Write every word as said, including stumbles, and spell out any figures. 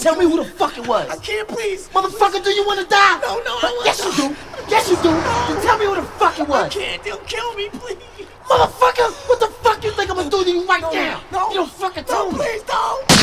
Tell me who the fuck it was. I can't, please. Motherfucker, do you want to die? No, no, I want Yes, you do. Yes, you do. Then tell me who the fuck it I was. can't. They'll kill me, please. Motherfucker, what the fuck you think I'm gonna do to you right No, now? no. You don't fucking No, tell me. please don't.